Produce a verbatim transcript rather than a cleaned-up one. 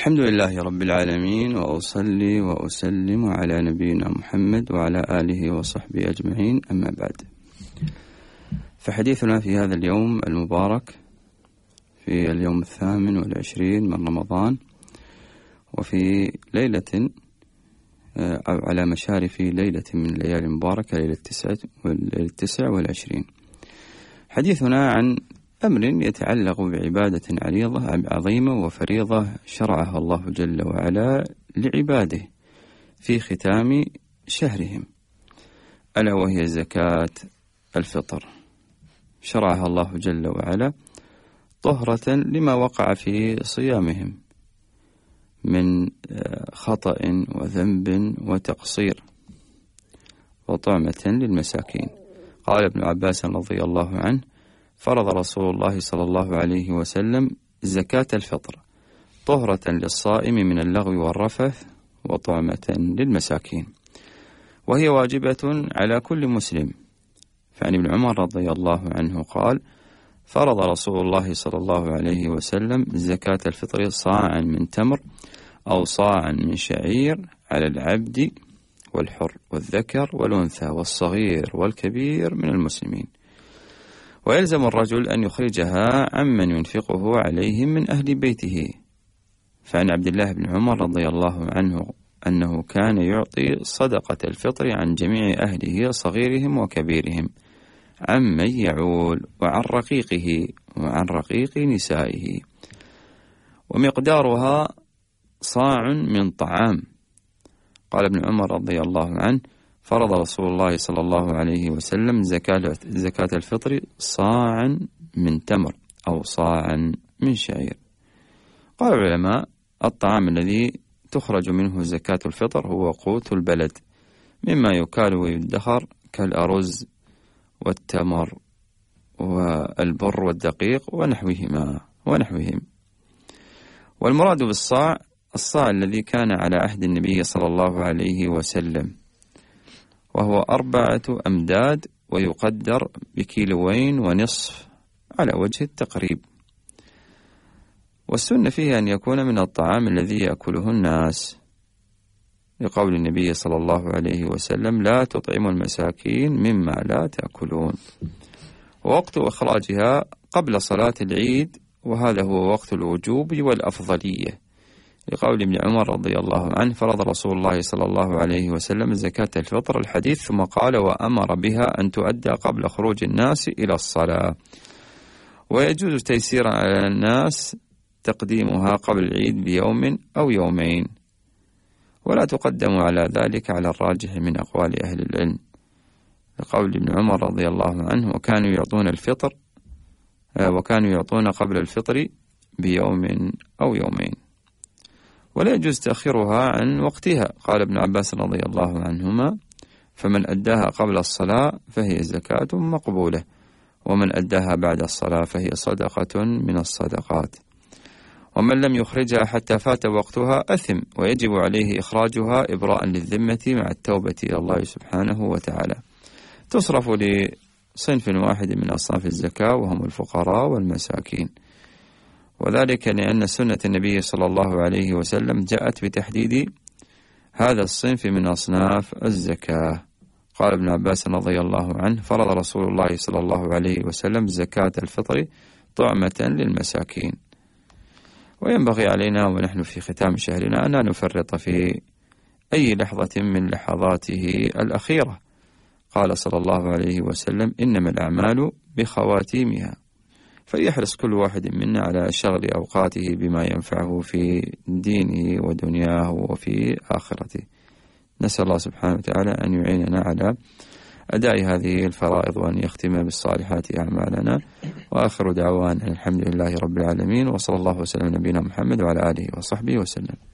الحمد لله رب العالمين، وأصلي وأسلم على نبينا محمد وعلى آله وصحبه أجمعين، أما بعد. فحديثنا في هذا اليوم المبارك في اليوم الثامن والعشرين من رمضان، وفي ليلة أو على مشارف ليلة من الليالي المباركة، ليلة التسع والعشرين. حديثنا عن أمر يتعلق بعبادة عريضة عظيمة وفريضة شرعها الله جل وعلا لعباده في ختام شهرهم، ألا وهي زكاة الفطر. شرعها الله جل وعلا طهرة لما وقع في صيامهم من خطأ وذنب وتقصير، وطعمة للمساكين. قال ابن عباس رضي الله عنه: فرض رسول الله صلى الله عليه وسلم زكاة الفطر طهرة للصائم من اللغو والرفث وطعمة للمساكين، وهي واجبة على كل مسلم. فعن ابن عمر رضي الله عنه قال: فرض رسول الله صلى الله عليه وسلم زكاة الفطر صاعا من تمر أو صاعا من شعير على العبد والحر والذكر والأنثى والصغير والكبير من المسلمين، ويلزم الرجل أن يخرجها عمن ينفقه عليهم من أهل بيته. فعن عبد الله بن عمر رضي الله عنه أنه كان يعطي صدقة الفطر عن جميع أهله صغيرهم وكبيرهم عمن يعول وعن رقيقه وعن رقيق نسائه، ومقدارها صاع من طعام. قال ابن عمر رضي الله عنه: فرض رسول الله صلى الله عليه وسلم زكاة, زكاة الفطر صاعا من تمر أو صاعا من شعير. قال العلماء: الطعام الذي تخرج منه زكاة الفطر هو قوت البلد مما يكال ويدخر كالأرز والتمر والبر والدقيق ونحوهما ونحوهم. والمراد بالصاع الصاع الذي كان على عهد النبي صلى الله عليه وسلم، وهو أربعة أمداد، ويقدر بكيلوين ونصف على وجه التقريب. والسنة فيه أن يكون من الطعام الذي يأكله الناس، لقول النبي صلى الله عليه وسلم: لا تطعموا المساكين مما لا تأكلون. ووقت إخراجها قبل صلاة العيد، وهذا هو وقت الوجوب والأفضلية، لقول ابن عمر رضي الله عنه: فرض رسول الله صلى الله عليه وسلم زكاة الفطر، الحديث، ثم قال: وأمر بها أن تؤدى قبل خروج الناس إلى الصلاة. ويجوز تيسيرا على الناس تقديمها قبل العيد بيوم أو يومين، ولا تقدم على ذلك على الراجح من أقوال أهل العلم، لقول ابن عمر رضي الله عنه: وكانوا يعطون الفطر وكانوا يعطون قبل الفطر بيوم أو يومين، ولا يجوز تأخيرها عن وقتها. قال ابن عباس رضي الله عنهما: فمن أداها قبل الصلاة فهي زكاة مقبولة، ومن أداها بعد الصلاة فهي صدقة من الصدقات، ومن لم يخرجها حتى فات وقتها أثم، ويجب عليه إخراجها إبراء للذمة مع التوبة إلى الله سبحانه وتعالى. تصرف لصنف واحد من أصناف الزكاة، وهم الفقراء والمساكين، وذلك لأن سنة النبي صلى الله عليه وسلم جاءت بتحديد هذا الصنف من أصناف الزكاة. قال ابن عباس رضي الله عنه: فرض رسول الله صلى الله عليه وسلم زكاة الفطر طعمة للمساكين. وينبغي علينا ونحن في ختام شهرنا أن لا نفرط في أي لحظة من لحظاته الأخيرة. قال صلى الله عليه وسلم: إنما الأعمال بخواتيمها، فليحرص كل واحد منا على شغل أوقاته بما ينفعه في دينه ودنياه وفي آخرته. نسأل الله سبحانه وتعالى أن يعيننا على أداء هذه الفرائض، وأن يختم بالصالحات أعمالنا. وآخر دعوانا الحمد لله رب العالمين، وصلى الله وسلم على نبينا محمد وعلى آله وصحبه وسلم.